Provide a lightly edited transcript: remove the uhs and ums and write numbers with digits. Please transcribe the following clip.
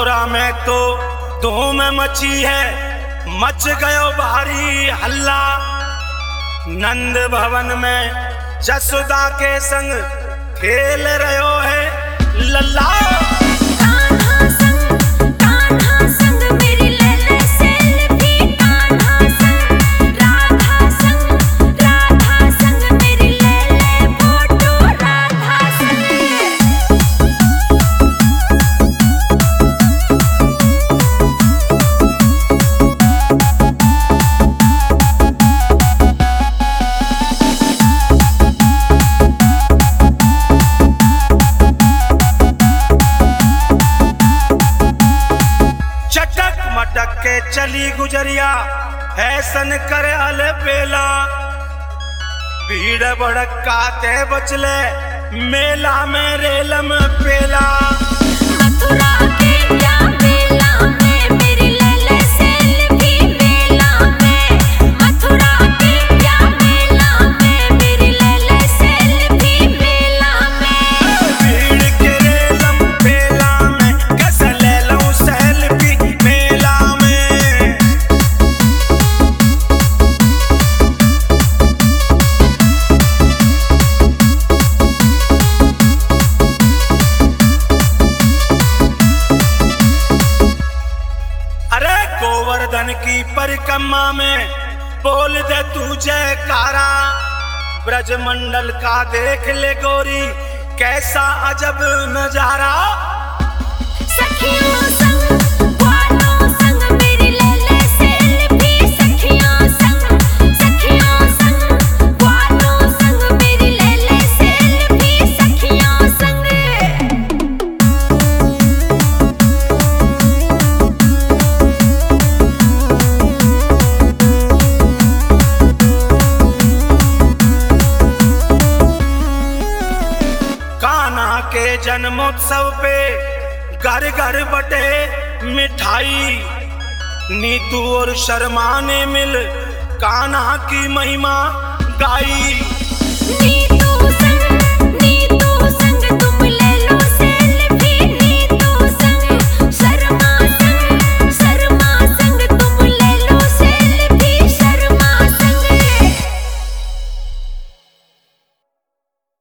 मथुरा में तो धूम मची है, मच गयो भारी हल्ला। नंद भवन में जसोदा के संग खेल रहो है लल्ला। मटक के चली गुजरिया ऐसन करे अलबेला। भीड़ भड़काते बचले मेला में रेलम पेला। मथुरा के क्या मेला में मेरी लैले सेल्फी मेला में। मथुरा के क्या मेला में मेरी लैले सेल्फी मेला में। भीड़ के रेलम पेला में कैसे ले लूं सेल्फी मेला में। अरे गोवर्धन की परिक्रमा में बोल दे तू जयकारा। ब्रजमंडल का देख ले गोरी कैसा अजब नजारा। सखियों संग ग्वालों संग मेरी लैले सेल्फी। सखियों संग ग्वालों संग मेरी लैले सेल्फी। सखियों संग। कान्हा के जन्मोत्सव पे घर घर बटे मिठाई। नीतू और शर्मा ने मिल कान्हा की महिमा गाई।